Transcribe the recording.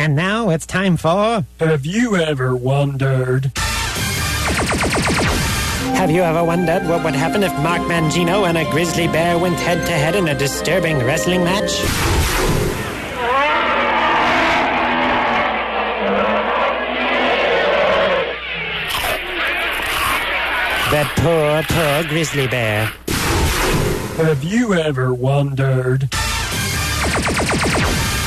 And now it's time for... Have you ever wondered? Have you ever wondered what would happen if Mark Mangino and a grizzly bear went head-to-head in a disturbing wrestling match? That poor grizzly bear. Have you ever wondered?